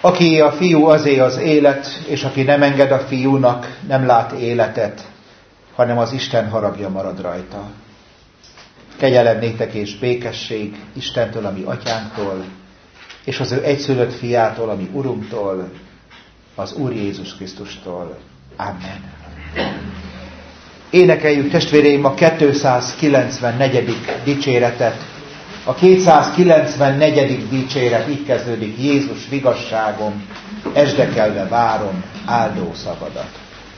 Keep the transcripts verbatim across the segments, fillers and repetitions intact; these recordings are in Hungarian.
Aki a fiú, azé az élet, és aki nem enged a fiúnak, nem lát életet, hanem az Isten haragja marad rajta. Kegyelem néktek és békesség Istentől, ami atyánktól, és az ő egyszülött fiától, ami Urunktól, az Úr Jézus Krisztustól. Amen. Énekeljük, testvéreim, a kétszázkilencvennegyedik dicséretet. A kétszázkilencvennegyedik dicséret így kezdődik: Jézus vigasságom, esdekelve várom áldó szavadat.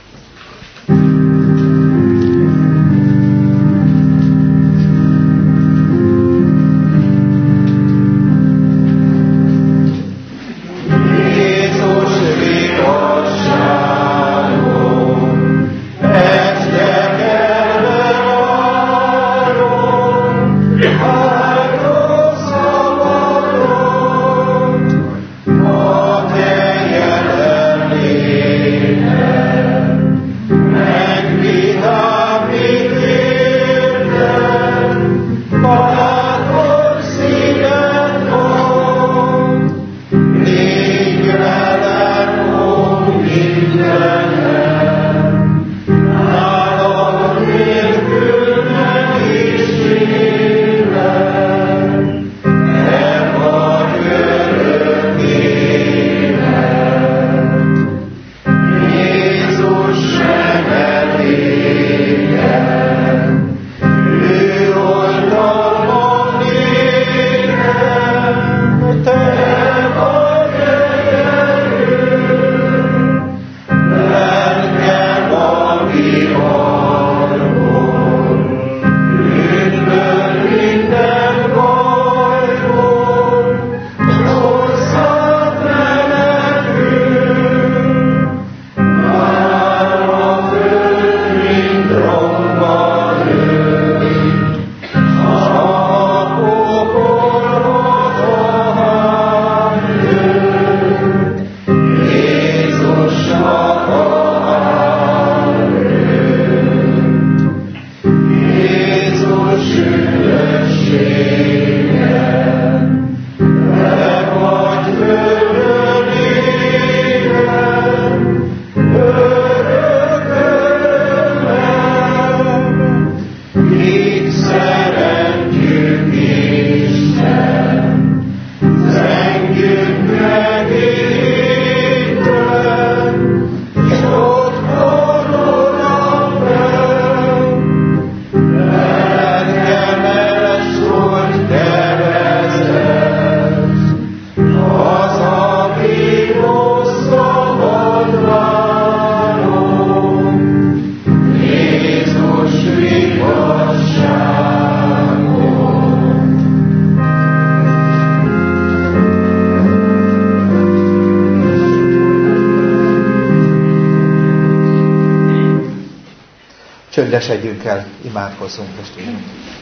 Csöndesedjünk el, imádkozzunk, testvérünk.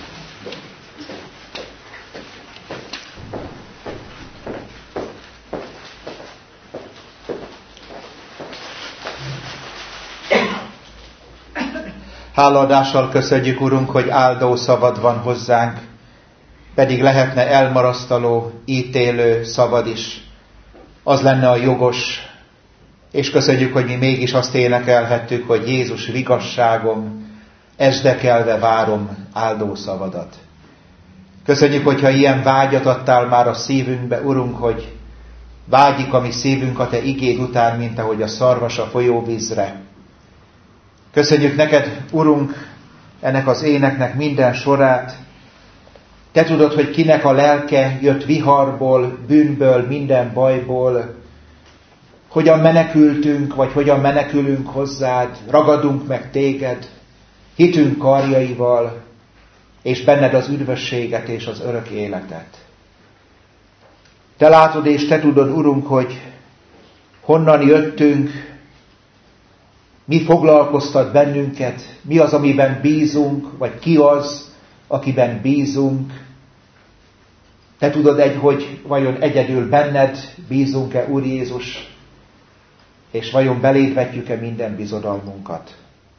Hálaadással köszönjük, Urunk, hogy áldó szavad van hozzánk, pedig lehetne elmarasztaló, ítélő szavad is. Az lenne a jogos, és köszönjük, hogy mi mégis azt énekelhettük, hogy Jézus vigasságom, esdekelve várom áldó szavadat. Köszönjük, hogyha ilyen vágyat adtál már a szívünkbe, Urunk, hogy vágyik a mi szívünk a Te igéd után, mint ahogy a szarvas a folyóvízre. Köszönjük neked, Urunk, ennek az éneknek minden sorát. Te tudod, hogy kinek a lelke jött viharból, bűnből, minden bajból, hogyan menekültünk, vagy hogyan menekülünk hozzád, ragadunk meg téged, hitünk karjaival, és benned az üdvösséget és az örök életet. Te látod és te tudod, Urunk, hogy honnan jöttünk, mi foglalkoztat bennünket, mi az, amiben bízunk, vagy ki az, akiben bízunk. Te tudod egy, hogy vajon egyedül benned bízunk-e, Úr Jézus, és vajon beléd vetjük-e minden bizodalmunkat.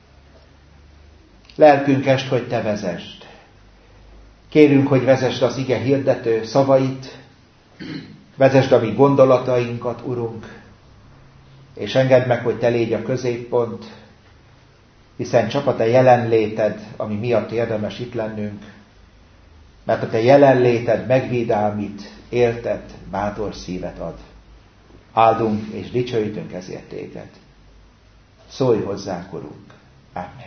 Lelkünk est, hogy Te vezesd. Kérünk, hogy vezesd az ige hirdető szavait, Vezesd a mi gondolatainkat, Urunk, és engedd meg, hogy Te légy a középpont, hiszen csak a Te jelenléted, ami miatt érdemes itt lennünk, mert a Te jelenléted megvédelmít, éltet, bátor szívet ad. Áldunk és dicsőítünk ezért Téged. Szólj hozzánk, Urunk. Amen.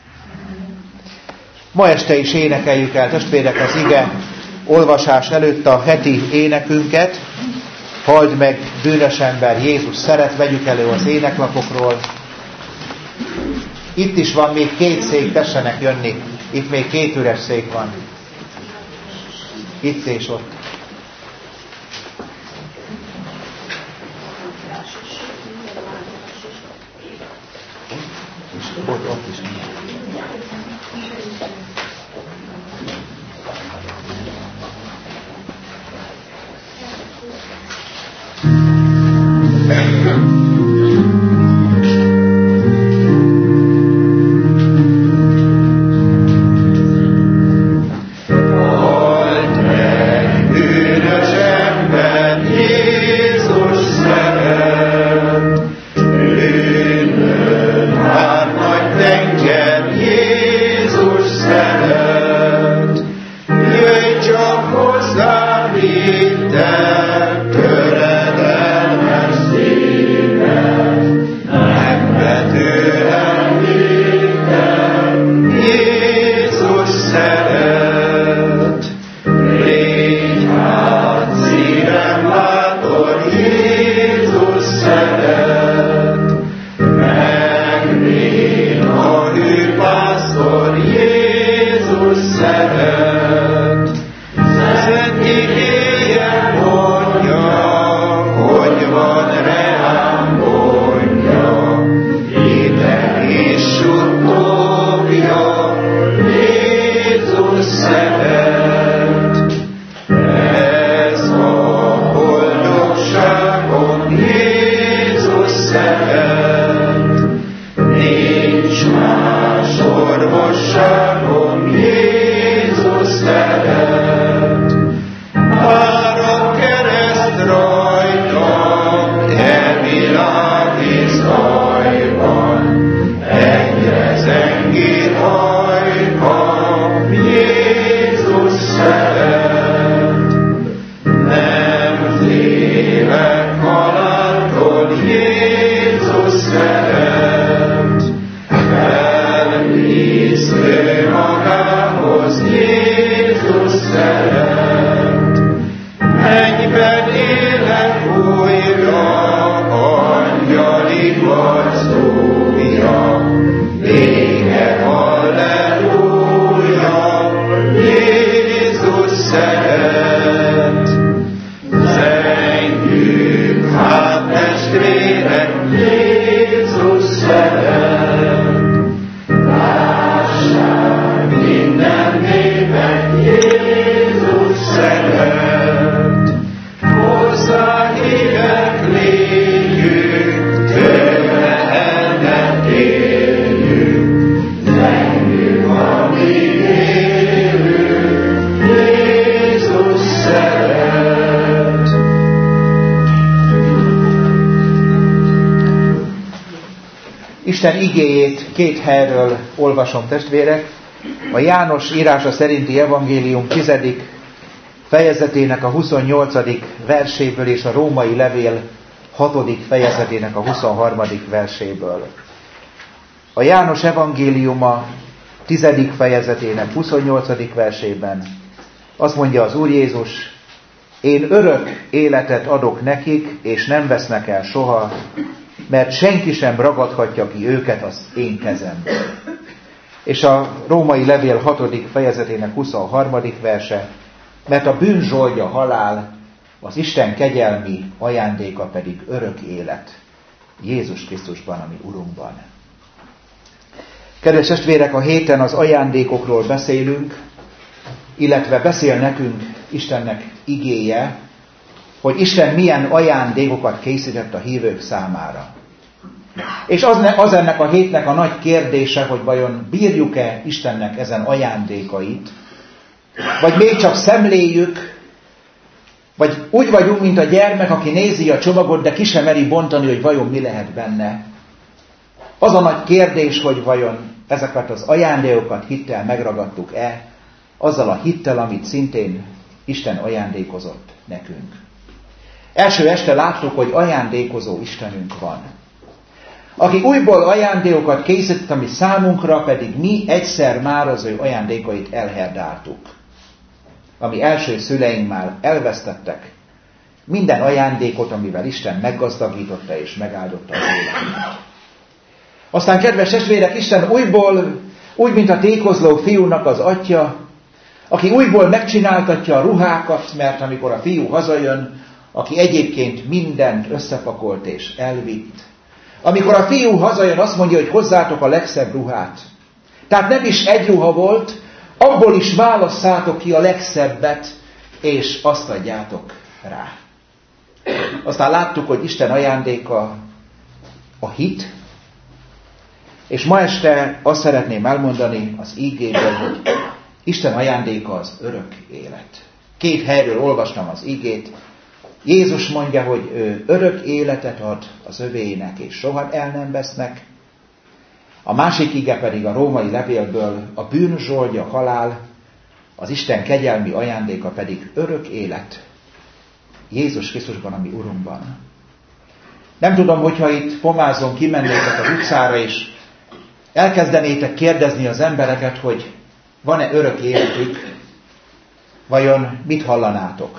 Ma este is énekeljük el, testvérek, az ige olvasás előtt a heti énekünket. Halld meg, bűnös ember, Jézus szeret, vegyük elő az éneklapokról. Itt is van még két szék, tessenek jönni. Itt még két üres szék van. Itt és ott. És ott, ott is. Isten igéjét két helyről olvasom, testvérek. A János írása szerinti evangélium tizedik fejezetének a huszonnyolcadik verséből és a római levél hatodik fejezetének a huszonharmadik verséből. A János evangéliuma tizedik fejezetének huszonnyolcadik versében azt mondja az Úr Jézus: én örök életet adok nekik, és nem vesznek el soha, mert senki sem ragadhatja ki őket az én kezemből. És a római levél hatodik fejezetének huszonharmadik verse: mert a bűn zsoldja halál, az Isten kegyelmi ajándéka pedig örök élet, Jézus Krisztusban, ami Urunkban. Kedves testvérek, a héten az ajándékokról beszélünk, illetve beszél nekünk Istennek igéje, hogy Isten milyen ajándékokat készített a hívők számára. És az, ne, az ennek a hétnek a nagy kérdése, hogy vajon bírjuk-e Istennek ezen ajándékait, vagy még csak szemléljük, Vagy úgy vagyunk, mint a gyermek, aki nézi a csomagot, de ki sem meri bontani, hogy vajon mi lehet benne. Az a nagy kérdés, hogy vajon ezeket az ajándékokat hittel megragadtuk-e, azzal a hittel, amit szintén Isten ajándékozott nekünk. Első este láttuk, hogy ajándékozó Istenünk van, aki újból ajándékokat készített, ami számunkra, pedig mi egyszer már az ő ajándékait elherdáltuk. Ami első szüleink már elvesztettek, minden ajándékot, amivel Isten meggazdagította és megáldotta az életünket. Aztán, kedves testvérek, Isten újból, úgy, mint a tékozló fiúnak az atya, aki újból megcsináltatja a ruhákat, mert amikor a fiú hazajön, aki egyébként mindent összepakolt és elvitt, amikor a fiú hazajön, azt mondja, hogy hozzátok a legszebb ruhát. Tehát nem is egy ruha volt, abból is válasszátok ki a legszebbet, és azt adjátok rá. Aztán láttuk, hogy Isten ajándéka a hit, és ma este azt szeretném elmondani az ígéből, hogy Isten ajándéka az örök élet. Két helyről olvastam az ígét. Jézus mondja, hogy ő örök életet ad az övének, és soha el nem vesznek. A másik ige pedig a római levélből a bűn zsoldja halál, az Isten kegyelmi ajándéka pedig örök élet. Jézus Krisztusban, ami Urunkban. Nem tudom, hogyha itt pomázon kimennétek az utcára, és elkezdenétek kérdezni az embereket, hogy van-e örök életük, vajon mit hallanátok?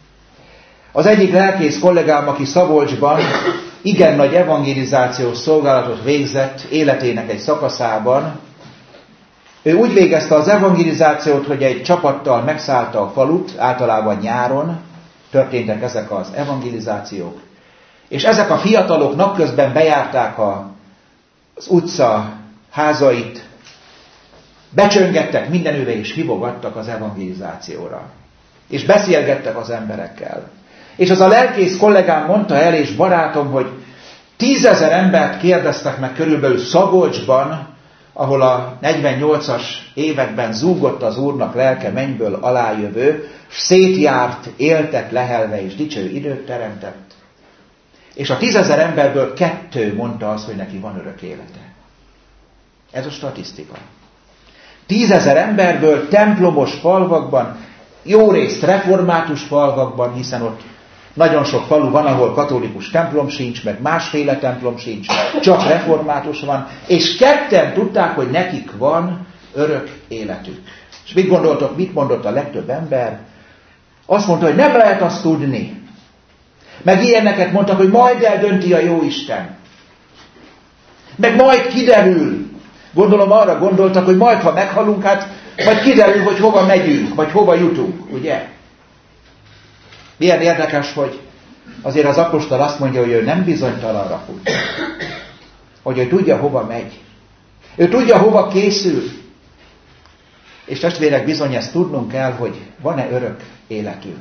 Az egyik lelkész kollégám, aki Szabolcsban igen nagy evangelizációs szolgálatot végzett életének egy szakaszában, ő úgy végezte az evangelizációt, hogy egy csapattal megszállta a falut, általában nyáron történtek ezek az evangelizációk, és ezek a fiatalok napközben bejárták a, az utca házait, becsöngettek mindenüve és hívogattak az evangelizációra. És beszélgettek az emberekkel. És az a lelkész kollégám mondta el, és barátom, hogy tízezer embert kérdeztek meg körülbelül Szabolcsban, ahol a negyvennyolcas években zúgott az Úrnak lelke mennyből alájövő, s szétjárt, éltet, lehelve és dicső időt teremtett. És a tízezer emberből kettő mondta azt, hogy neki van örök élete. Ez a statisztika. Tízezer emberből templomos falvakban, jó részt református falvakban, hiszen ott nagyon sok falu van, ahol katolikus templom sincs, meg másféle templom sincs, csak református van, és ketten tudták, hogy nekik van örök életük. És mit gondoltok, mit mondott a legtöbb ember? Azt mondta, hogy nem lehet azt tudni. Meg ilyeneket mondtak, hogy majd eldönti a Jóisten. Meg majd kiderül. Gondolom arra gondoltak, hogy majd, ha meghalunk, hát majd kiderül, hogy hova megyünk, vagy hova jutunk, ugye? Milyen érdekes, hogy azért az apostol azt mondja, hogy ő nem bizonytalanra fut. Hogy ő tudja, hova megy. Ő tudja, hova készül. És testvérek, bizony ezt tudnunk kell, hogy van-e örök életünk.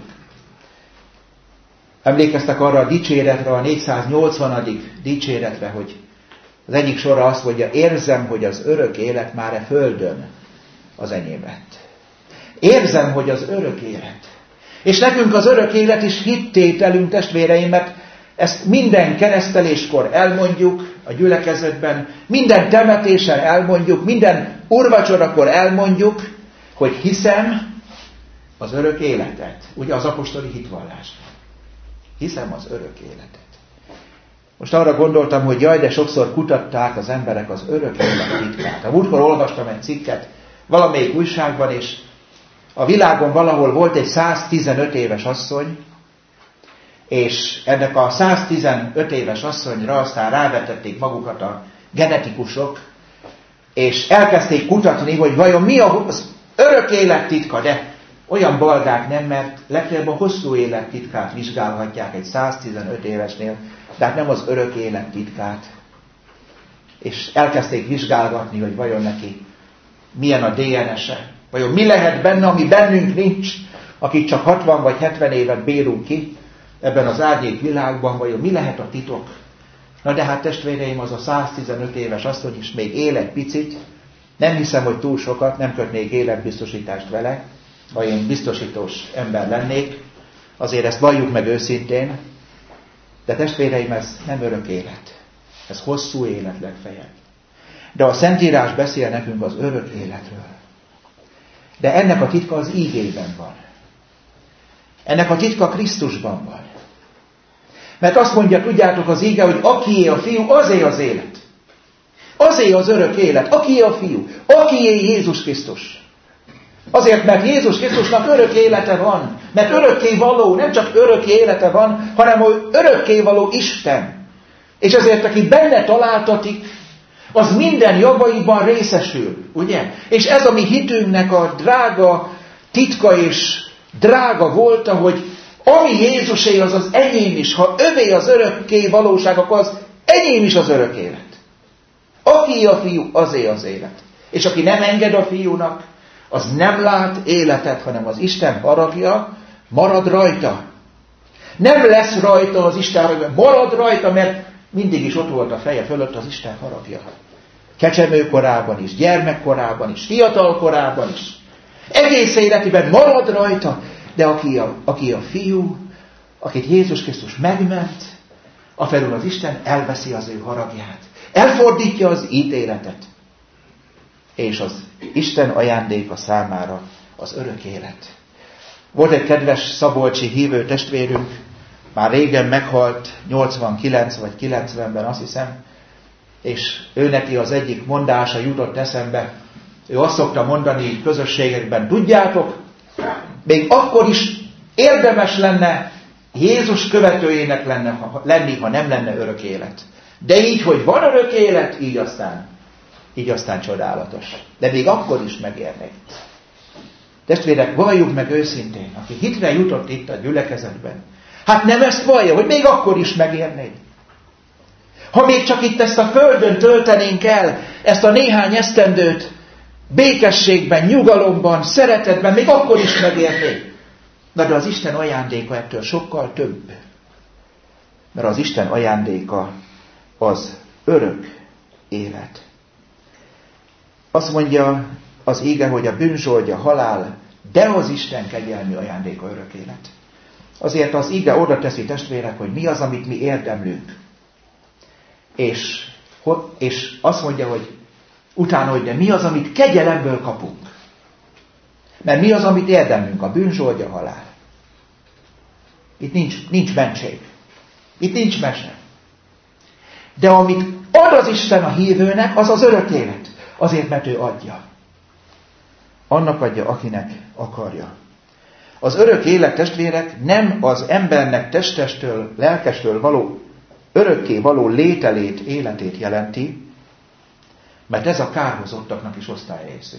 Emlékeztek arra a dicséretre, a négyszáznyolcvanadik dicséretre, hogy az egyik sorra azt mondja, érzem, hogy az örök élet már e földön az enyém lett. Érzem, hogy az örök élet. És nekünk az örök élet is hittételünk, testvéreim, mert ezt minden kereszteléskor elmondjuk a gyülekezetben, minden temetésen elmondjuk, minden úrvacsorakor elmondjuk, hogy hiszem az örök életet. Ugye az apostoli hitvallásban. Hiszem az örök életet. Most arra gondoltam, hogy jaj, de sokszor kutatták az emberek az örök élet titkát. A múltkor olvastam egy cikket valamelyik újságban, és a világon valahol volt egy száztizenöt éves asszony, és ennek a száztizenöt éves asszonyra aztán rávetették magukat a genetikusok, és elkezdték kutatni, hogy vajon mi az örök élet titka, de olyan balgák nem, mert legfeljebb a hosszú élet titkát vizsgálhatják egy száztizenöt évesnél, de hát nem az örök élet titkát. És elkezdték vizsgálgatni, hogy vajon neki milyen a dé en es-e. Vajon mi lehet benne, ami bennünk nincs, akik csak hatvan vagy hetven évet bírunk ki ebben az árnyék világban, vajon mi lehet a titok? Na de hát testvéreim, az a száztizenöt éves asszony is még él egy picit, nem hiszem, hogy túl sokat, nem kötnék életbiztosítást vele, ha én biztosítós ember lennék, Azért ezt valljuk meg őszintén, de testvéreim, ez nem örök élet. Ez hosszú élet legfeljebb. De a Szentírás beszél nekünk az örök életről. De ennek a titka az ígében van. Ennek a titka Krisztusban van. Mert azt mondja, tudjátok, az íge, hogy akié a fiú, azé az élet. Azé az örök élet. Akié a fiú. Akié Jézus Krisztus. Azért, mert Jézus Krisztusnak örök élete van. Mert örökké való, nem csak örök élete van, hanem hogy örökké való Isten. És ezért, aki benne találtatik, az minden javaiban részesül, ugye? És ez a mi hitünknek a drága titka és drága volt, hogy ami Jézusé, az az enyém is. Ha övé az örökké valóság, akkor az enyém is az örök élet. Aki a fiú, azé az élet. És aki nem enged a fiúnak, az nem lát életet, hanem az Isten haragja marad rajta. Nem lesz rajta az Isten haragja, marad rajta, mert mindig is ott volt a feje fölött az Isten haragja. Kecsemőkorában is, gyermekkorában is, fiatalkorában is. Egész életében marad rajta, de aki a, aki a fiú, akit Jézus Krisztus megment, afelől az Isten elveszi az ő haragját. Elfordítja az ítéletet. És az Isten ajándéka számára az örök élet. Volt egy kedves szabolcsi hívő testvérünk, már régen meghalt, nyolcvankilenc vagy kilencvenben azt hiszem, és ő neki az egyik mondása jutott eszembe. Ő azt szokta mondani közösségekben, tudjátok, még akkor is érdemes lenne Jézus követőjének lenne, ha, lenni, ha nem lenne örök élet. De így, hogy van örök élet, így aztán, így aztán csodálatos. De még akkor is megérné. Testvérek, valljuk meg őszintén, aki hitre jutott itt a gyülekezetben, hát nem ezt vallja, hogy még akkor is megérné. Ha még csak itt ezt a földön töltenénk el, ezt a néhány esztendőt, békességben, nyugalomban, szeretetben, még akkor is megérné. Na de az Isten ajándéka ettől sokkal több. Mert az Isten ajándéka az örök élet. Azt mondja az íge, hogy a bűnzsoldja halál, de az Isten kegyelmi ajándéka örök élet. Azért az íge oda teszi, testvérek, hogy mi az, amit mi érdemlünk. És, és azt mondja, hogy utána, hogy de mi az, amit kegyelemből kapunk. Mert mi az, amit érdemlünk? A bűnzsoldja halál. Itt nincs, nincs mentség. Itt nincs mese. De amit ad az Isten a hívőnek, az az örök élet. Azért, mert ő adja. Annak adja, akinek akarja. Az örök élet, testvérek, nem az embernek testestől, lelkestől való, örökké való lételét, életét jelenti, mert ez a kárhozottaknak is osztályrészük.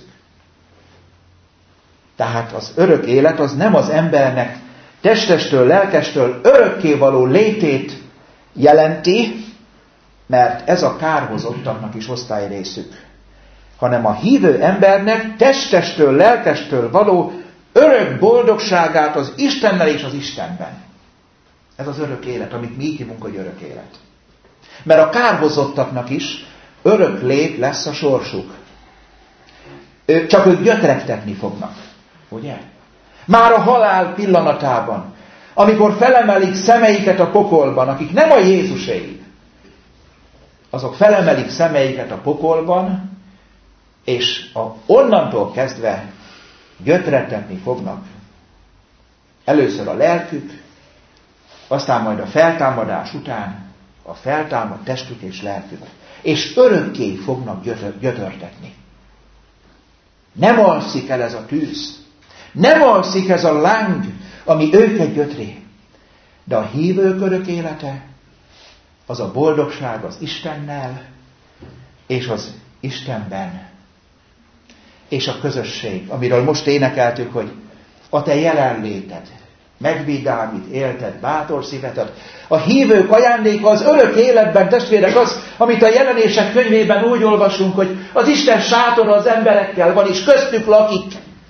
Tehát az örök élet az nem az embernek testestől, lelkestől örökké való létét jelenti, mert ez a kárhozottaknak is osztályrészük, hanem a hívő embernek testestől, lelkestől való örök boldogságát az Istennel és az Istenben. Ez az örök élet, amit mi így hívunk, hogy örök élet. Mert a kárhozottaknak is örök lét lesz a sorsuk. Csak ők gyötregtetni fognak. Ugye? Már a halál pillanatában, amikor felemelik szemeiket a pokolban, akik nem a Jézuséi, azok felemelik szemeiket a pokolban, és a, onnantól kezdve gyötregtetni fognak. Először a lelkük, aztán majd a feltámadás után a feltámad testük és lelkük. És örökké fognak gyötör, gyötörtetni. Nem alszik el ez a tűz. Nem alszik ez a láng, ami őket gyötri. De a hívők örök élete, az a boldogság az Istennel, és az Istenben. És a közösség, amiről most énekeltük, hogy a te jelenléted, megvidámít, élted, bátor szíveted. A hívők ajándéka az örök életben, testvérek, az, amit a Jelenések könyvében úgy olvasunk, hogy az Isten sátora az emberekkel van, és köztük lakik.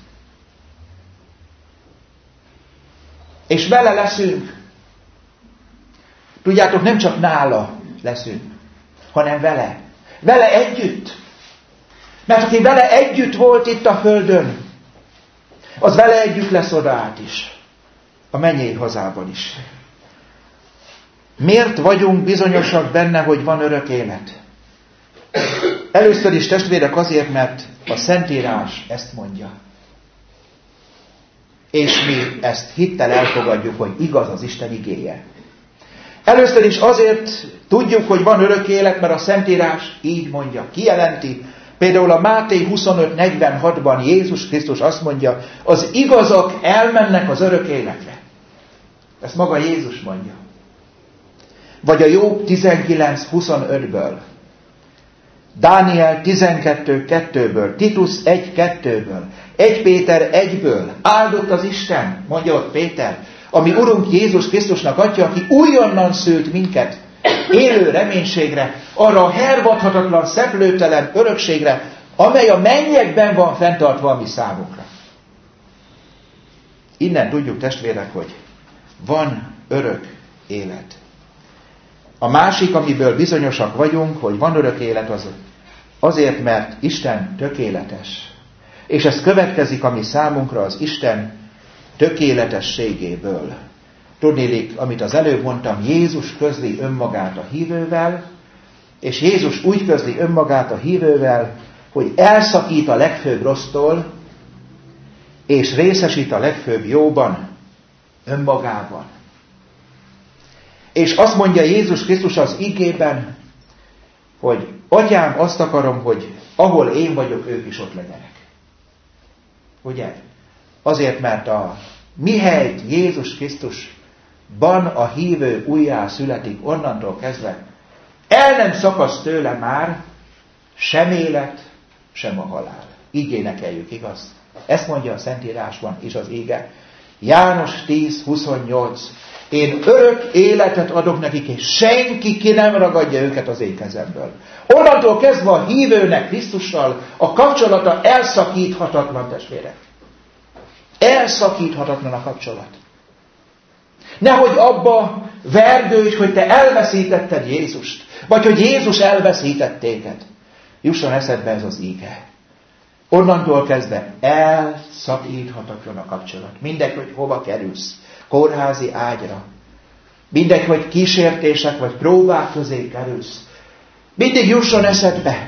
És vele leszünk. Tudjátok, nem csak nála leszünk, hanem vele. Vele együtt. Mert aki vele együtt volt itt a földön, az vele együtt lesz oda át is. a mennyei hazában is. Miért vagyunk bizonyosak benne, hogy van örök élet? Először is, testvérek, azért, mert a Szentírás ezt mondja. És mi ezt hittel elfogadjuk, hogy igaz az Isten igéje. Először is azért tudjuk, hogy van örök élet, mert a Szentírás így mondja, kijelenti. Például a Máté huszonöt negyvenhatban Jézus Krisztus azt mondja, az igazak elmennek az örök életre. Ezt maga Jézus mondja. Vagy a Jobb tizenkilenc huszonötből, Dániel tizenkettő kettőből, Titus egy kettőből, egy Péter egyből, áldott az Isten, mondja ott Péter, ami Urunk Jézus Krisztusnak adja, aki újonnan szült minket, élő reménységre, arra a hervadhatatlan, szeplőtelen örökségre, amely a mennyekben van fenntartva a mi számunkra. Innen tudjuk, testvérek, hogy van örök élet. A másik, amiből bizonyosak vagyunk, hogy van örök élet, az azért, mert Isten tökéletes. És ez következik a mi számunkra az Isten tökéletességéből. Tudnélik, amit az előbb mondtam, Jézus közli önmagát a hívővel, és Jézus úgy közli önmagát a hívővel, hogy elszakít a legfőbb rossztól, és részesít a legfőbb jóban, önmagában. És azt mondja Jézus Krisztus az igében, hogy Atyám, azt akarom, hogy ahol én vagyok, ők is ott legyenek. Ugye? Azért, mert a mi helyt Jézus Krisztusban a hívő újjá születik, onnantól kezdve el nem szakasz tőle már sem élet, sem a halál. Így énekeljük, igaz? Ezt mondja a Szentírásban is az ége. János tíz huszonnyolc. Én örök életet adok nekik, és senki ki nem ragadja őket az én kezemből. Onnantól kezdve a hívőnek Krisztussal a kapcsolata elszakíthatatlan, testvérek. Elszakíthatatlan a kapcsolat. Nehogy abba vergődj, hogy te elveszítetted Jézust, vagy hogy Jézus elveszített téged. Jusson eszedbe ez az íge. Onnantól kezdve elszakíthatatlan a kapcsolat. Mindegy, hogy hova kerülsz. Kórházi ágyra. Mindegy, hogy kísértések vagy próbák közé kerülsz. Mindig jusson eszedbe.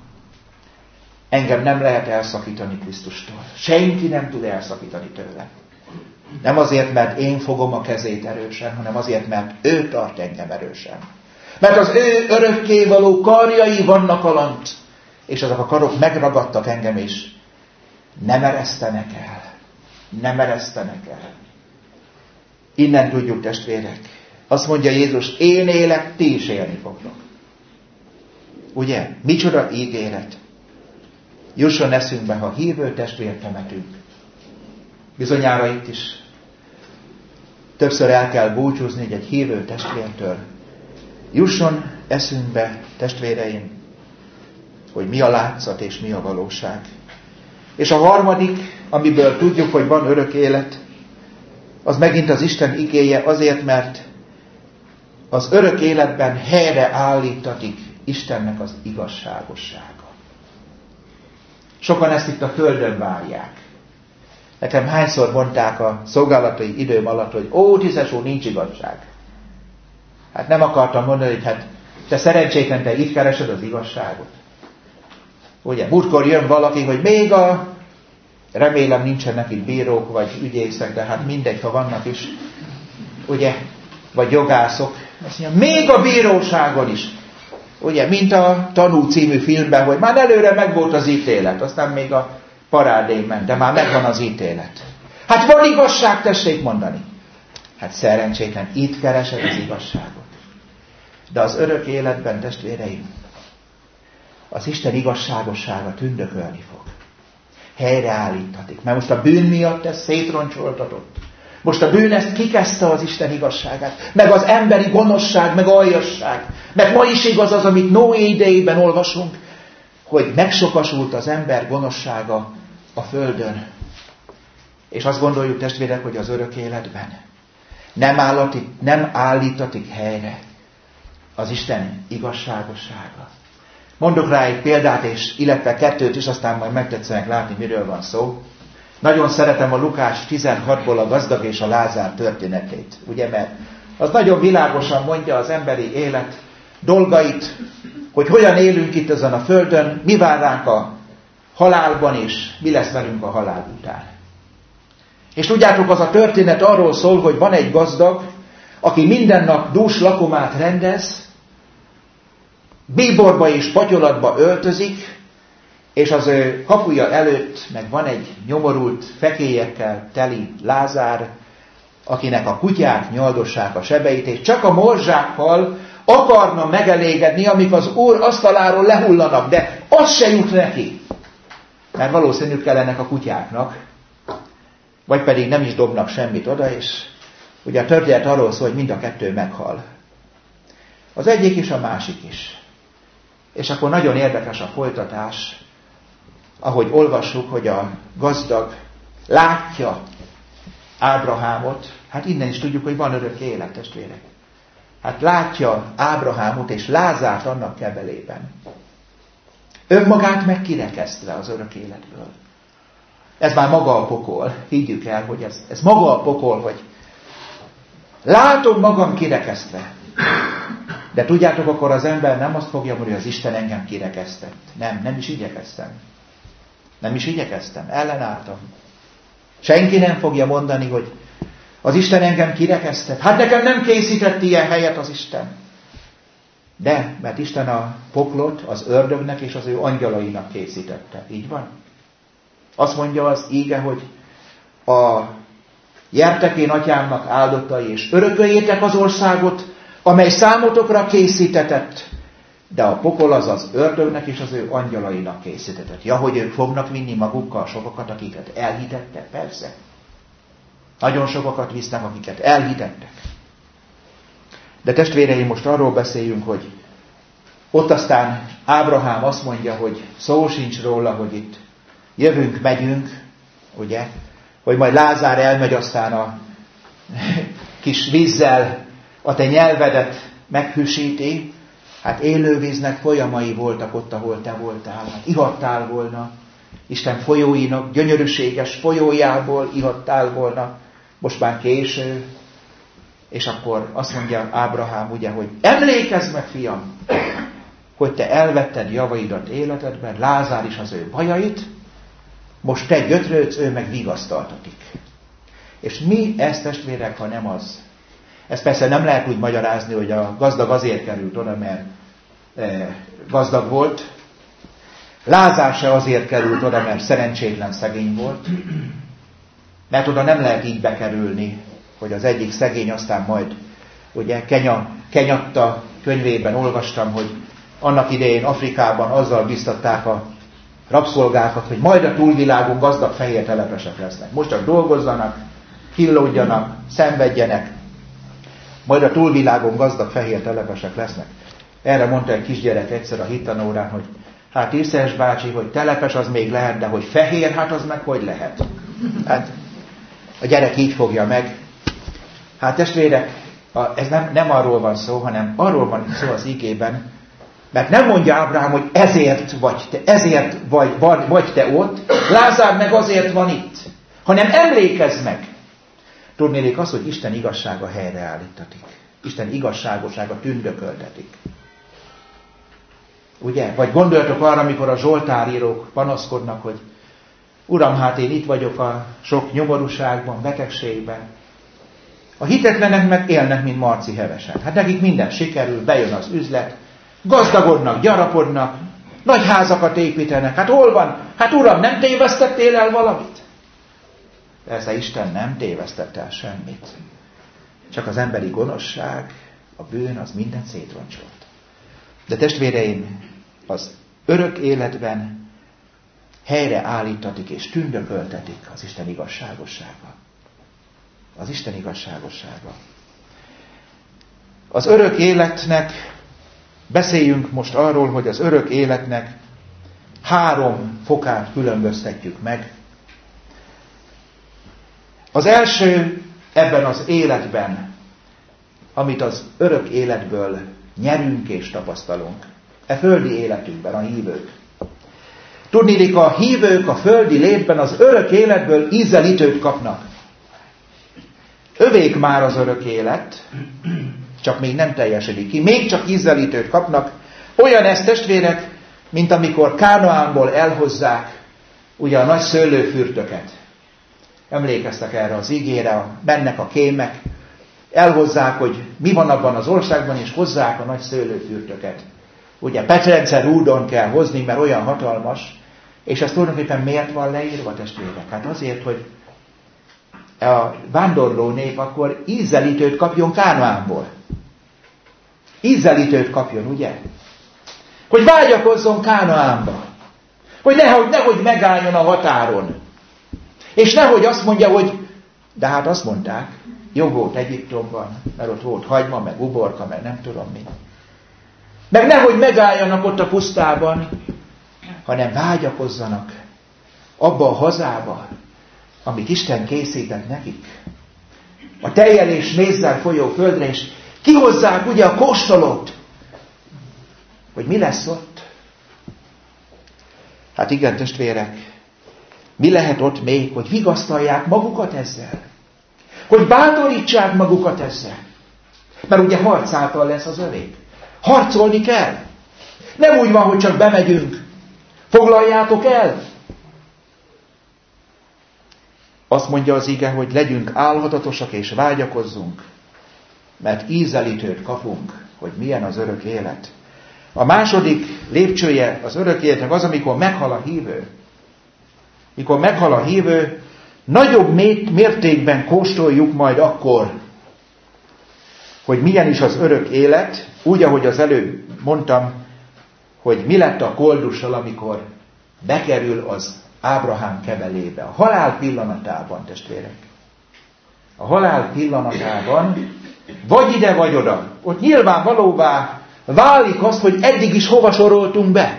Engem nem lehet elszakítani Krisztustól. Senki nem tud elszakítani tőle. Nem azért, mert én fogom a kezét erősen, hanem azért, mert ő tart engem erősen. Mert az ő örökkévaló karjai vannak alant, és azok a karok megragadtak engem, és nem eresztenek el. Nem eresztenek el. Innen tudjuk, testvérek. Azt mondja Jézus, én élek, ti is élni fogtok. Ugye? Micsoda ígéret. Jusson eszünkbe, ha hívő testvért temetünk. Bizonyára itt is többször el kell búcsúzni egy hívő testvértől. Jusson eszünkbe, testvéreim, hogy mi a látszat és mi a valóság. És a harmadik, amiből tudjuk, hogy van örök élet, az megint az Isten igéje, azért, mert az örök életben helyre állítatik Istennek az igazságossága. Sokan ezt itt a földön várják. Nekem hányszor mondták a szolgálatai időm alatt, hogy ó, tízes úr, nincs igazság. Hát nem akartam mondani, hogy hát te szerencsétlen, te itt keresed az igazságot. Ugye, múltkor jön valaki, hogy még a, remélem nincsenek itt bírók, vagy ügyészek, de hát mindegy, ha vannak is, ugye, vagy jogászok. Azt mondja, még a bíróságon is. Ugye, mint a Tanú című filmben, hogy már előre megvolt az ítélet, aztán még a parádé ment, de már megvan az ítélet. Hát van igazság, tessék mondani. Hát szerencsétlen, itt keresed az igazságot. De az örök életben, testvéreim, az Isten igazságossága tündökölni fog. Helyreállítatik. Mert most a bűn miatt ez szétroncsoltatott. Most a bűn ezt kikezdte az Isten igazságát. Meg az emberi gonoszság, meg aljasság. Mert ma is igaz az, amit Noé idejében olvasunk, hogy megsokasult az ember gonoszsága a földön. És azt gondoljuk, testvérek, hogy az örök életben nem, állati, nem állítatik helyre az Isten igazságossága. Mondok rá egy példát, és illetve kettőt is, aztán majd megtetszenek látni, miről van szó. Nagyon szeretem a Lukács tizenhatból a gazdag és a Lázár történetét, ugye, mert az nagyon világosan mondja az emberi élet dolgait, hogy hogyan élünk itt ezen a földön, mi vár ránk a halálban, és mi lesz velünk a halál után. És tudjátok, az a történet arról szól, hogy van egy gazdag, aki minden nap dús lakomát rendez, bíborba és patyolatba öltözik, és az ő kapuja előtt meg van egy nyomorult, fekélyekkel teli Lázár, akinek a kutyák nyaldossák a sebeit, és csak a morzsákkal akarna megelégedni, amik az Úr asztaláról lehullanak, de az se jut neki. Mert valószínűleg kellenek a kutyáknak, vagy pedig nem is dobnak semmit oda, és ugye a történet arról szól, hogy mind a kettő meghal. Az egyik is, a másik is. És akkor nagyon érdekes a folytatás, ahogy olvassuk, hogy a gazdag látja Ábrahámot, hát innen is tudjuk, hogy van örök élet, testvérek. Hát látja Ábrahámot és Lázárt annak kebelében. Önmagát meg kirekesztve az örök életből. Ez már maga a pokol. Higgyük el, hogy ez, ez maga a pokol, hogy látom magam kirekesztve. De tudjátok, akkor az ember nem azt fogja mondani, hogy az Isten engem kirekesztett. Nem, nem is igyekeztem. Nem is igyekeztem, ellenálltam. Senki nem fogja mondani, hogy az Isten engem kirekesztett. Hát nekem nem készített ilyen helyet az Isten. De, mert Isten a poklot az ördögnek és az ő angyalainak készítette. Így van? Azt mondja az íge, hogy a gyertek én atyámnak áldottai, és örököljétek az országot, amely számotokra készítetett, de a pokol az az ördögnek és az ő angyalainak készítetett. Ja, hogy ők fognak vinni magukkal sokakat, akiket elhitettek? Persze. Nagyon sokakat visznek, akiket elhitettek. De testvéreim, most arról beszéljünk, hogy ott aztán Ábrahám azt mondja, hogy szó sincs róla, hogy itt jövünk, megyünk, ugye, hogy majd Lázár elmegy aztán a kis vízzel a te nyelvedet meghűsíti. Hát élővíznek folyamai voltak ott, ahol te voltál. Hát ihattál volna. Isten folyóinak, gyönyörűséges folyójából ihattál volna. Most már késő. És akkor azt mondja Ábrahám, ugye, hogy emlékezz meg, fiam, hogy te elvetted javaidat életedben, Lázár is az ő bajait, most te gyötrődsz, ő meg vigasztaltatik. És mi ez, testvérek, ha nem az? Ezt persze nem lehet úgy magyarázni, hogy a gazdag azért került oda, mert e, gazdag volt. Lázár se azért került oda, mert szerencsétlen szegény volt. Mert oda nem lehet így bekerülni, hogy az egyik szegény aztán majd, ugye Kenya, Kenyatta könyvében olvastam, hogy annak idején Afrikában azzal biztatták a rabszolgákat, hogy majd a túlvilágon gazdag fehér telepesek lesznek. Most csak dolgozzanak, killódjanak, szenvedjenek, majd a túlvilágon gazdag fehér telepesek lesznek. Erre mondta egy kisgyerek egyszer a hittanórán, hogy hát Iszes bácsi, hogy telepes az még lehet, de hogy fehér, hát az meg hogy lehet? Hát a gyerek így fogja meg. Hát testvérek, ez nem, nem arról van szó, hanem arról van szó az igében, mert nem mondja Ábrahám, hogy ezért vagy te, ezért vagy, vagy, vagy te ott, Lázár meg azért van itt, hanem emlékezz meg. Tudnélik az, hogy Isten igazsága helyreállítatik. Isten igazságosága tündököltetik. Ugye? Vagy gondoljatok arra, amikor a zsoltárírók panaszkodnak, hogy Uram, hát én itt vagyok a sok nyomorúságban, betegségben. A hitetlenek meg élnek, mint Marci hevesen. Hát nekik minden sikerül, bejön az üzlet, gazdagodnak, gyarapodnak, nagy házakat építenek. Hát hol van? Hát Uram, nem tévesztettél el valamit? Persze Isten nem tévesztett el semmit. Csak az emberi gonoszság, a bűn, az mindent szétroncsolt. De testvéreim, az örök életben helyreállítatik és tündököltetik az Isten igazságossága. Az Isten igazságossága. Az örök életnek, beszéljünk most arról, hogy az örök életnek három fokát különböztetjük meg. Az első ebben az életben, amit az örök életből nyerünk és tapasztalunk. E földi életünkben a hívők. Tudniillik, a hívők a földi létben az örök életből ízelítőt kapnak. Övék már az örök élet, csak még nem teljesedik ki. Még csak ízelítőt kapnak. Olyan ez, testvérek, mint amikor Kánaánból elhozzák ugye a nagy szőlőfürtöket. Emlékeztek erre az igére, mennek a kémek, elhozzák, hogy mi van abban az országban, és hozzák a nagy szőlőfürtöket. Ugye Petrence rúdon kell hozni, mert olyan hatalmas, és ez tulajdonképpen miért van leírva, testvérek? Hát azért, hogy a vándorló nép akkor ízelítőt kapjon Kánaánból. Ízelítőt kapjon, ugye? Hogy vágyakozzon Kánaánba. Hogy nehogy, nehogy megálljon a határon. És nehogy azt mondja, hogy de hát azt mondták, jó volt Egyiptomban, mert ott volt hagyma, meg uborka, meg nem tudom mi. Meg nehogy megálljanak ott a pusztában, hanem vágyakozzanak abba a hazába, amit Isten készített nekik. A tejjel és mézzel folyó földre, és kihozzák ugye a kóstolót, hogy mi lesz ott. Hát igen, testvérek, mi lehet ott még, hogy vigasztalják magukat ezzel? Hogy bátorítsák magukat ezzel? Mert ugye harc által lesz az övék. Harcolni kell. Nem úgy van, hogy csak bemegyünk. Foglaljátok el. Azt mondja az ige, hogy legyünk álhatatosak és vágyakozzunk, mert ízelítőt kapunk, hogy milyen az örök élet. A második lépcsője az örök életnek az, amikor meghal a hívő. Mikor meghal a hívő, nagyobb mértékben kóstoljuk majd akkor, hogy milyen is az örök élet, úgy, ahogy az előbb mondtam, hogy mi lett a koldussal, amikor bekerül az Ábrahám kebelébe. A halál pillanatában, testvérek. A halál pillanatában, vagy ide, vagy oda. Ott nyilvánvalóvá válik az, hogy eddig is hova soroltunk be.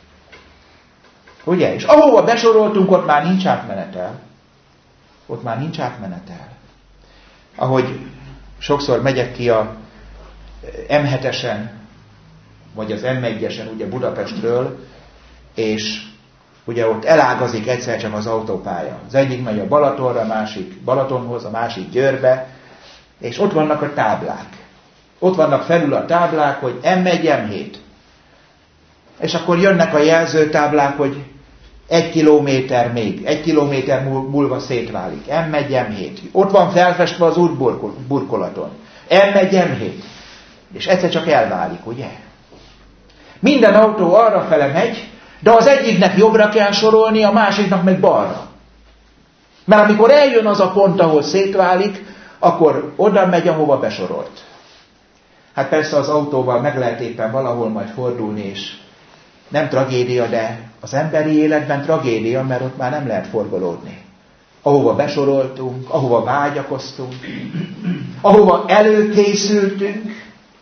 Ugye? És ahova besoroltunk, ott már nincs átmenetel. Ott már nincs átmenetel. Ahogy sokszor megyek ki a em hetesen, vagy az em egyesen, ugye Budapestről, és ugye ott elágazik egyszer csak az autópálya. Az egyik megy a Balatonra, a másik Balatonhoz, a másik Győrbe, és ott vannak a táblák. Ott vannak felül a táblák, hogy em egy, em hét. És akkor jönnek a jelzőtáblák, hogy egy kilométer még, egy kilométer múlva szétválik. em egy, em hét. Ott van felfestve az útburkolaton. em egy, em hét. És egyszer csak elválik, ugye? Minden autó arra fele megy, de az egyiknek jobbra kell sorolni, a másiknak meg balra. Mert amikor eljön az a pont, ahol szétválik, akkor oda megy, ahova besorolt. Hát persze az autóval meg lehet éppen valahol majd fordulni, és nem tragédia, de az emberi életben tragédia, mert ott már nem lehet forgolódni. Ahova besoroltunk, ahova vágyakoztunk, ahova előkészültünk,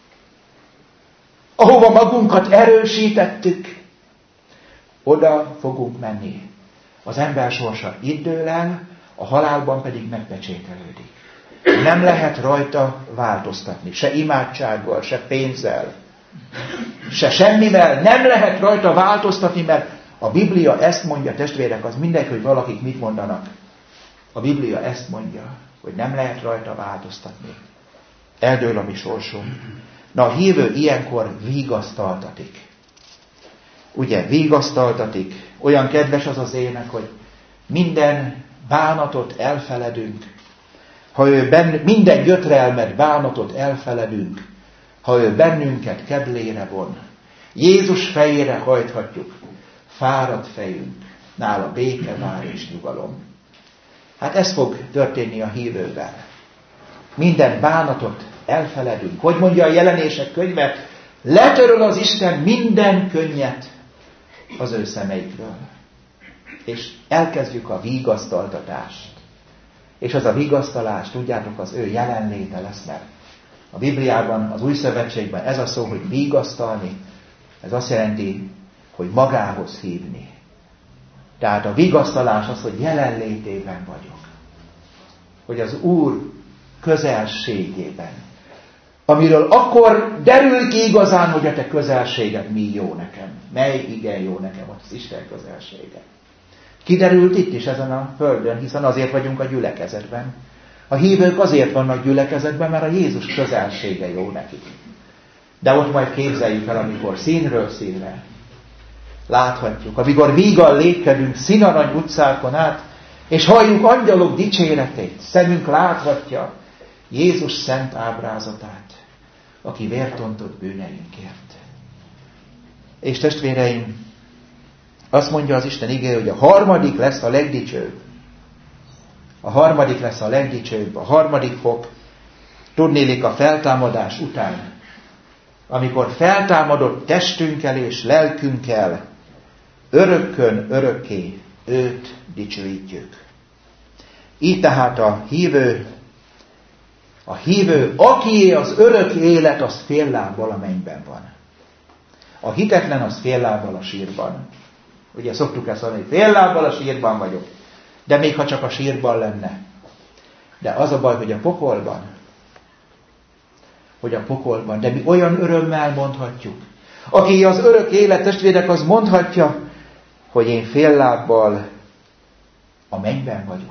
ahova magunkat erősítettük, oda fogunk menni. Az ember sorsa itt dől el, a halálban pedig megpecsételődik. Nem lehet rajta változtatni, se imádsággal, se pénzzel, se semmivel nem lehet rajta változtatni, mert a Biblia ezt mondja, testvérek, az mindegy, hogy valakik mit mondanak. A Biblia ezt mondja, hogy nem lehet rajta változtatni. Eldől a mi sorsunk. Na, a hívő ilyenkor vigasztaltatik. Ugye, vigasztaltatik. Olyan kedves az az ének, hogy minden bánatot elfeledünk. Ha ő benn, minden gyötrelmet, bánatot elfeledünk, ha ő bennünket kedlére von, Jézus fejére hajthatjuk, fáradt fejünk, nála béke, vár és nyugalom. Hát ez fog történni a hívővel. Minden bánatot elfeledünk. Hogy mondja a Jelenések könyve, letöröl az Isten minden könnyet az ő szemeikről. És elkezdjük a vigasztaltatást. És az a vigasztalás, tudjátok, az ő jelenléte lesz, mert a Bibliában, az Új Szövetségben ez a szó, hogy vigasztalni, ez azt jelenti, hogy magához hívni. Tehát a vigasztalás az, hogy jelenlétében vagyok. Hogy az Úr közelségében. amiről akkor derül ki igazán, hogy a te közelséged mi jó nekem. Mely igen jó nekem az Isten közelsége. Kiderült itt is ezen a földön, hiszen azért vagyunk a gyülekezetben. A hívők azért vannak gyülekezetben, mert a Jézus közelsége jó nekik. De ott majd képzeljük el, amikor színről színre láthatjuk, amikor vígan lépkedünk színarany utcákon át, és halljuk angyalok dicséretét, szemünk láthatja Jézus szent ábrázatát, aki vért ontott bűneinkért. És testvéreim, azt mondja az Isten igéje, hogy a harmadik lesz a legdicsőbb. A harmadik lesz a legdicsőbb, a harmadik fok, tudnélik a feltámadás után, amikor feltámadott testünkkel és lelkünkkel örökkön örökké őt dicsőítjük. Így tehát a hívő, a hívő, akié az örök élet, az fél lábbal a mennyben van. A hitetlen az fél lábbal a sírban. Ugye szoktuk ezt mondani, fél lábbal a sírban vagyok. De még ha csak a sírban lenne. De az a baj, hogy a pokolban, hogy a pokolban, de mi olyan örömmel mondhatjuk. Aki az örök élet, testvérek, az mondhatja, hogy én fél lábbal a mennyben vagyok.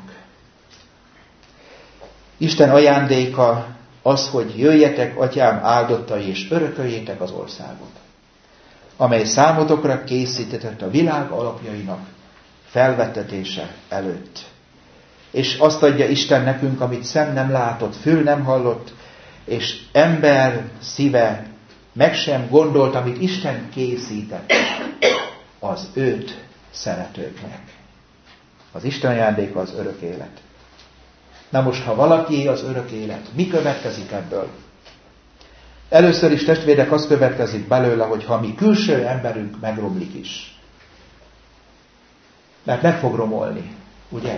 Isten ajándéka az, hogy jöjjetek, atyám áldottai, és örököljétek az országot, amely számotokra készítetett a világ alapjainak felvettetése előtt. És azt adja Isten nekünk, amit szem nem látott, fül nem hallott, és ember szíve meg sem gondolt, amit Isten készített az őt szeretőknek. Az Isten ajándéka az örök élet. Na most, ha valaki az örök élet, mi következik ebből? Először is, testvérek, az következik belőle, hogy ha mi külső emberünk megromlik is. Mert meg fog romolni, ugye?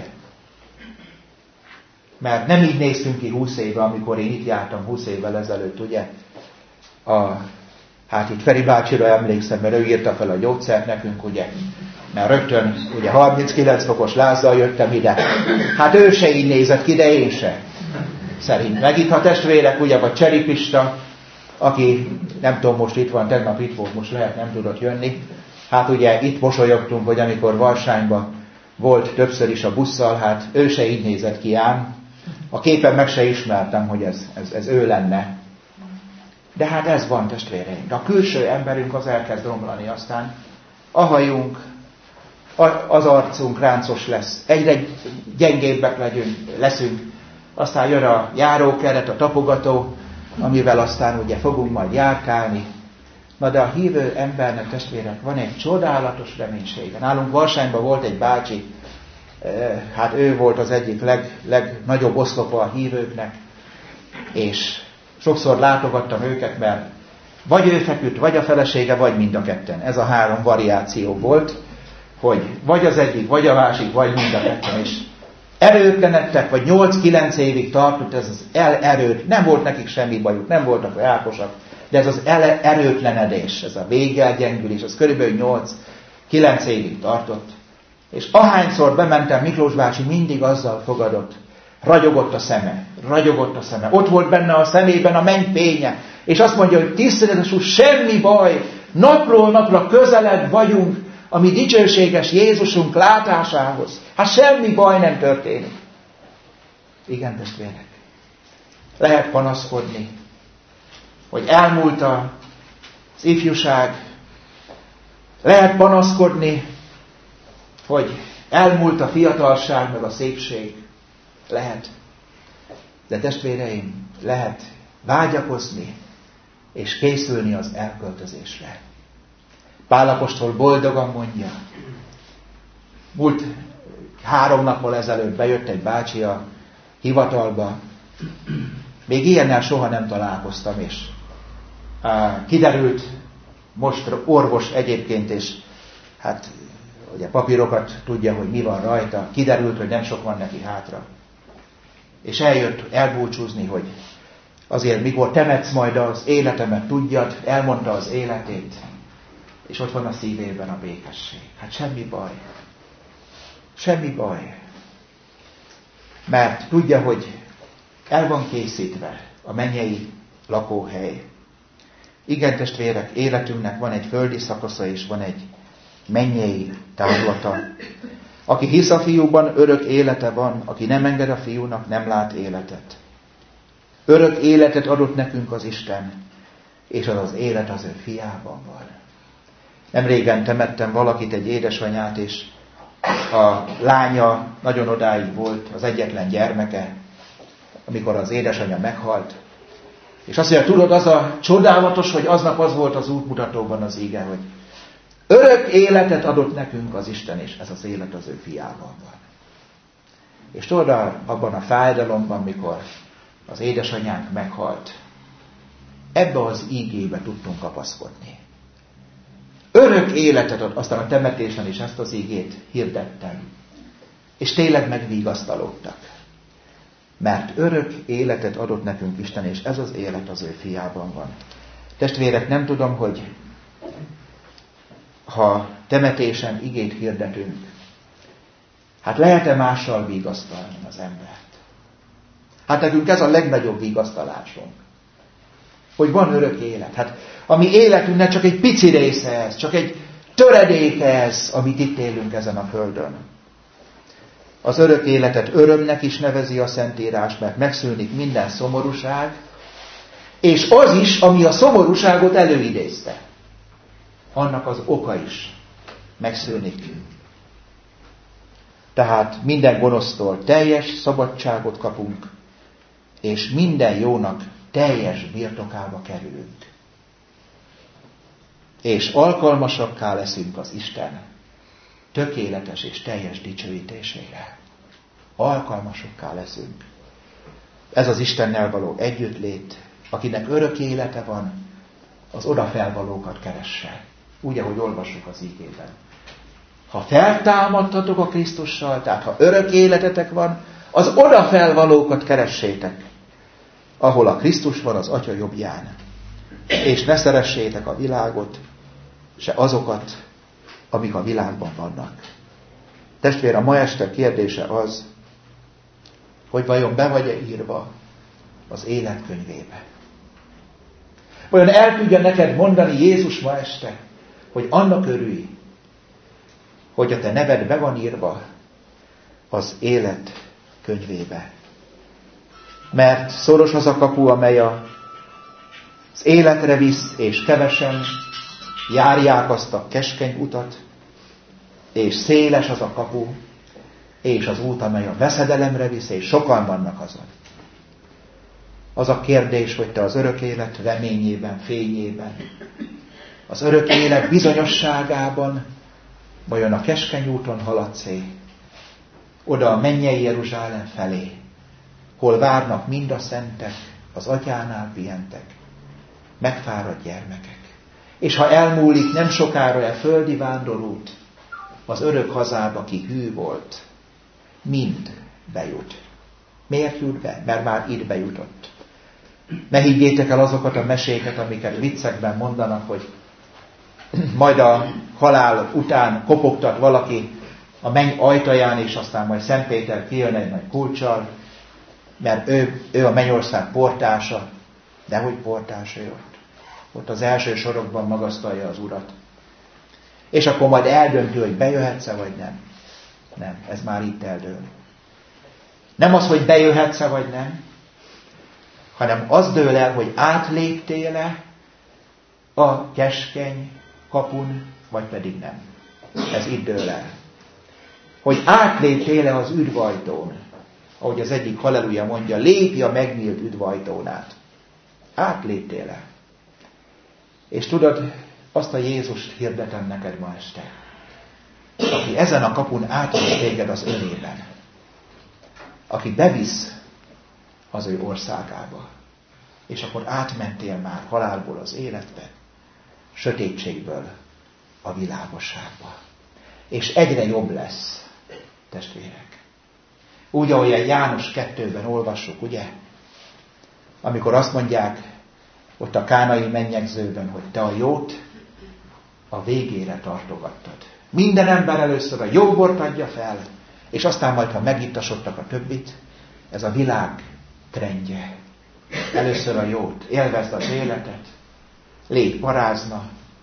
Mert nem így néztünk ki húsz éve, amikor én itt jártam húsz évvel ezelőtt, ugye? A, hát itt Feri bácsira emlékszem, mert ő írta fel a gyógyszert nekünk, ugye? Mert rögtön, ugye harminckilenc fokos lázzal jöttem ide. Hát ő se így nézett ki, de én se. Szerint. Meg itt a testvérek, ugye, vagy Cseri Pista, aki nem tudom, most itt van, tegnap itt volt, most lehet nem tudott jönni. Hát ugye itt mosolyogtunk, hogy amikor Varsányban volt többször is a busszal, hát ő se így nézett ki ám. A képen meg se ismertem, hogy ez, ez, ez ő lenne. De hát ez van, testvéreim. De a külső emberünk az elkezd romlani, aztán a hajunk, az arcunk ráncos lesz, egyre gyengébbek legyünk, leszünk, aztán jön a járókeret, a tapogató, amivel aztán ugye fogunk majd járkálni. Na de a hívő embernek, testvérek, van egy csodálatos reménysége. Nálunk Varsányban volt egy bácsi, hát ő volt az egyik leg, legnagyobb oszlopa a hívőknek, és sokszor látogattam őket, mert vagy ő feküdt, vagy a felesége, vagy mind a ketten. Ez a három variáció volt, hogy vagy az egyik, vagy a másik, vagy mind a ketten is. Erőtlenedtek, vagy nyolc-kilenc évig tartott ez az elerőt, nem volt nekik semmi bajuk, nem voltak rákosak, de ez az erőtlenedés, ez a végelgyengülés, az körülbelül nyolc-kilenc évig tartott. És ahányszor bementem, Miklós bácsi mindig azzal fogadott, ragyogott a szeme, ragyogott a szeme, ott volt benne a szemében a menny fénye, és azt mondja, hogy tiszteletes úr, semmi baj, napról napra közelebb vagyunk a mi dicsőséges Jézusunk látásához. Hát semmi baj nem történik. Igen, testvérek. Lehet panaszkodni, hogy elmúlt az ifjúság. Lehet panaszkodni, hogy elmúlt a fiatalság, meg a szépség. Lehet. De testvéreim, lehet vágyakozni, és készülni az elköltözésre. Pál apostol boldogan mondja. Múlt három nappal ezelőtt bejött egy bácsi a hivatalba. Még ilyennel soha nem találkoztam, és á, kiderült, most orvos egyébként, és hát ugye papírokat tudja, hogy mi van rajta. Kiderült, hogy nem sok van neki hátra. És eljött elbúcsúzni, hogy azért mikor temetsz majd az életemet, tudjad, elmondta az életét, és ott van a szívében a békesség. Hát semmi baj. Semmi baj. Mert tudja, hogy el van készítve a mennyei lakóhely. Igen, testvérek, életünknek van egy földi szakasza, és van egy mennyei távlata. Aki hisz a fiúban, örök élete van, aki nem enged a fiúnak, nem lát életet. Örök életet adott nekünk az Isten, és az az élet az ő fiában van. Nemrégen temettem valakit, egy édesanyát, és a lánya nagyon odáig volt, az egyetlen gyermeke, amikor az édesanyja meghalt. És azt mondja, tudod, az a csodálatos, hogy aznap az volt az útmutatóban az ige, hogy örök életet adott nekünk az Isten, és ez az élet az ő fiában van. És tudod, abban a fájdalomban, mikor az édesanyánk meghalt, ebbe az ígébe tudtunk kapaszkodni. Örök életet ad, aztán a temetésen is ezt az ígét hirdettem. És tényleg megvigasztalódtak. Mert örök életet adott nekünk Isten, és ez az élet az ő fiában van. Testvérek, nem tudom, hogy ha temetésen igét hirdetünk, hát lehet-e mással vigasztalni az embert? Hát nekünk ez a legnagyobb vigasztalásunk, hogy van örök élet. Hát a mi életünknek csak egy pici része ez, csak egy töredéke ez, amit itt élünk ezen a földön. Az örök életet örömnek is nevezi a Szentírás, mert megszűnik minden szomorúság, és az is, ami a szomorúságot előidézte. Annak az oka is megszűnik. Tehát minden gonosztól teljes szabadságot kapunk, és minden jónak teljes birtokába kerülünk. És alkalmasakká leszünk az Isten tökéletes és teljes dicsőítésére. Alkalmasokká leszünk. Ez az Istennel való együttlét, akinek örök élete van, az odafelvalókat keresse. Úgy, ahogy olvassuk az ígében. Ha feltámadtatok a Krisztussal, tehát ha örök életetek van, az odafelvalókat keressétek, ahol a Krisztus van az Atya jobbján. És ne szeressétek a világot, se azokat, amik a világban vannak. Testvér, a ma este kérdése az, hogy vajon be vagy-e írva az életkönyvébe. Vajon el tudja neked mondani Jézus ma este, hogy annak örülj, hogy a te neved be van írva az élet könyvébe. Mert szoros az a kapu, amely az életre visz, és kevesen járják azt a keskeny utat, és széles az a kapu, és az út, amely a veszedelemre visz, és sokan vannak azon. Az a kérdés, hogy te az örök élet reményében, fényében, az örök élet bizonyosságában, vajon a keskeny úton haladsz-e, oda a mennyei Jeruzsálem felé, hol várnak mind a szentek, az atyánál pihentek, megfáradt gyermekek. És ha elmúlik nem sokára a földi vándorút, az örök hazába, ki hű volt, mind bejut. Miért jut be? Mert már itt bejutott. Ne higgyétek el azokat a meséket, amiket viccekben mondanak, hogy majd a halál után kopogtat valaki a menny ajtaján, és aztán majd Szent Péter kijön egy nagy kulccsal, mert ő, ő a mennyország portása, de hogy portása ő ott? Ott az első sorokban magasztalja az Urat. És akkor majd eldöntő, hogy bejöhetsz-e, vagy nem. Nem, ez már itt eldől. Nem az, hogy bejöhetsz-e, vagy nem, hanem az dől el, hogy átléptél-e a keskeny kapun, vagy pedig nem. Ez itt dől el. Hogy átléptél-e az üdvajtón, ahogy az egyik halleluja mondja, lépj a megnyílt üdvajtón át. Átléptél-e. És tudod, azt a Jézust hirdetem neked ma este, aki ezen a kapun átvisz téged az ölében, aki bevisz az ő országába, és akkor átmentél már halálból az életbe, sötétségből a világosságba. És egyre jobb lesz, testvérek. Úgy, ahogy a János kettőben olvassuk, ugye? Amikor azt mondják ott a kánai mennyegzőben, hogy te a jót a végére tartogattad. Minden ember először a jó bort adja fel, és aztán majd, ha megittasodtak a többit, ez a világ trendje. Először a jót. Élvezd az életet. Légy parázna.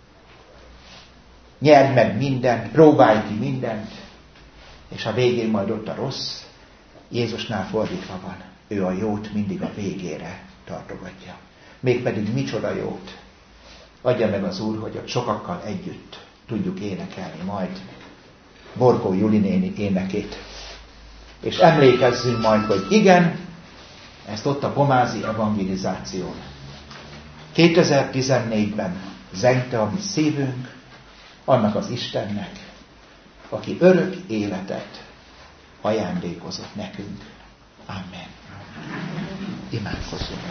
Nyerd meg mindent, próbálj ki mindent. És a végén majd ott a rossz. Jézusnál fordítva van. Ő a jót mindig a végére tartogatja. Mégpedig micsoda jót. Adja meg az Úr, hogy ott sokakkal együtt tudjuk énekelni majd Borkó Juli néni énekét. És emlékezzünk majd, hogy igen, ezt ott a pomázi evangelizáción. kétezer-tizennégyben zengte a mi szívünk annak az Istennek, aki örök életet ajándékozott nekünk. Amen. Imádkozzunk.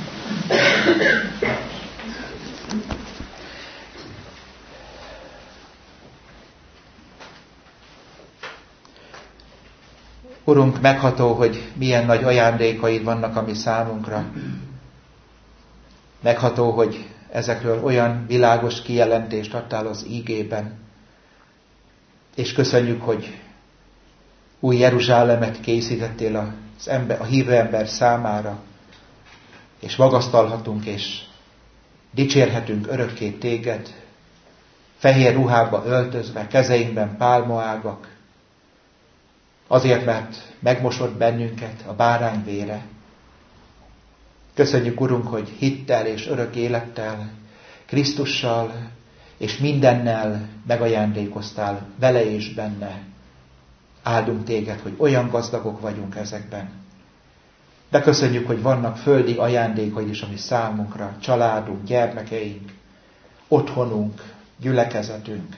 Urunk, megható, hogy milyen nagy ajándékaid vannak a mi számunkra. Megható, hogy ezekről olyan világos kijelentést adtál az ígében. És köszönjük, hogy új Jeruzsálemet készítettél az ember, a hívő ember számára, és magasztalhatunk, és dicsérhetünk örökké téged, fehér ruhába öltözve, kezeinkben pálmaágak, azért, mert megmosott bennünket a bárány vére. Köszönjük, Urunk, hogy hittel és örök élettel, Krisztussal és mindennel megajándékoztál vele és benne. Áldunk téged, hogy olyan gazdagok vagyunk ezekben. De köszönjük, hogy vannak földi ajándékaid is, ami számunkra, családunk, gyermekeink, otthonunk, gyülekezetünk.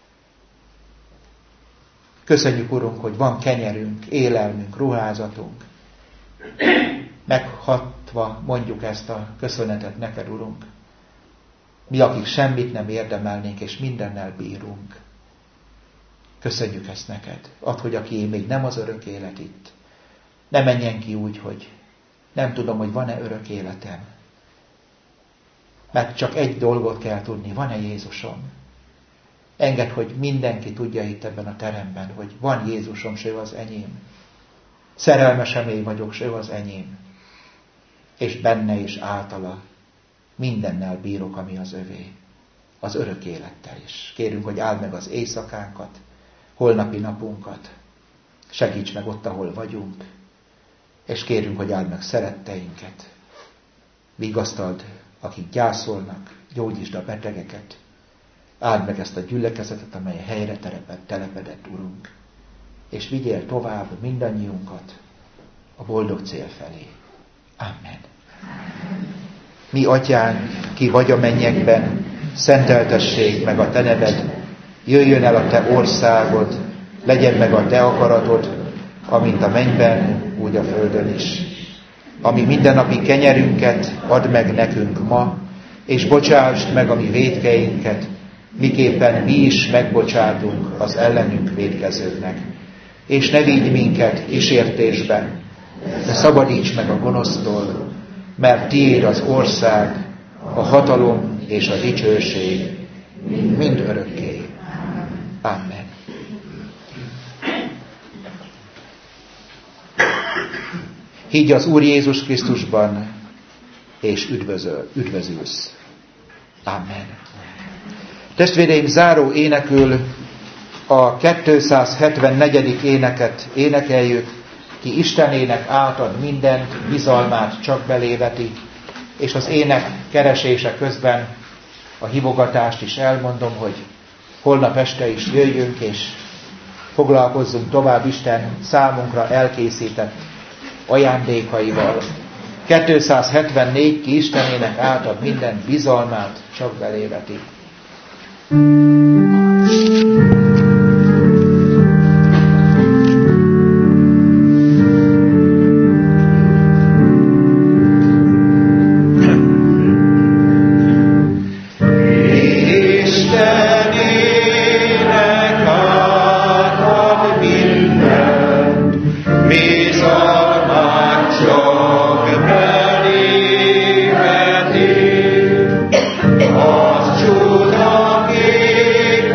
Köszönjük, Urunk, hogy van kenyerünk, élelmünk, ruházatunk. Meghatva mondjuk ezt a köszönetet neked, Urunk. Mi, akik semmit nem érdemelnénk, és mindennel bírunk. Köszönjük ezt neked. Add, hogy aki még nem az örök élet itt, ne menjen ki úgy, hogy nem tudom, hogy van-e örök életem. Mert csak egy dolgot kell tudni, van-e Jézusom? Engedd, hogy mindenki tudja itt ebben a teremben, hogy van Jézusom, s ő az enyém. Szerelmes emély vagyok, s ő az enyém. És benne és általa mindennel bírok, ami az övé. Az örök élettel is. Kérünk, hogy áld meg az éjszakánkat, holnapi napunkat. Segíts meg ott, ahol vagyunk. És kérünk, hogy áld meg szeretteinket. Vigasztald, akik gyászolnak, gyógyítsd a betegeket. Áld meg ezt a gyülekezetet, amely helyre telepedett, Urunk. És vigyél tovább mindannyiunkat a boldog cél felé. Amen. Mi, Atyánk, ki vagy a mennyekben, szenteltessék meg a te neved, jöjjön el a te országod, legyen meg a te akaratod, amint a mennyben, úgy a földön is. Ami mindennapi kenyerünket add meg nekünk ma, és bocsásd meg a mi vétkeinket, miképpen mi is megbocsátunk az ellenünk vétkezőknek. És ne vigy minket kísértésbe, de szabadíts meg a gonosztól, mert tiéd az ország, a hatalom és a dicsőség mind örökké. Amen. Higgy az Úr Jézus Krisztusban, és üdvözöl, üdvözülsz. Amen. Testvéreim, záró énekül a kétszázhetvennegyedik éneket énekeljük, ki Istenének átad mindent, bizalmát csak beléveti, és az ének keresése közben a hívogatást is elmondom, hogy holnap este is jöjjünk, és foglalkozzunk tovább Isten számunkra elkészített ajándékaival. kétszázhetvennégy, ki Istenének átad minden, bizalmát csak beléveti. Az csuda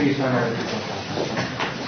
is emelkedik.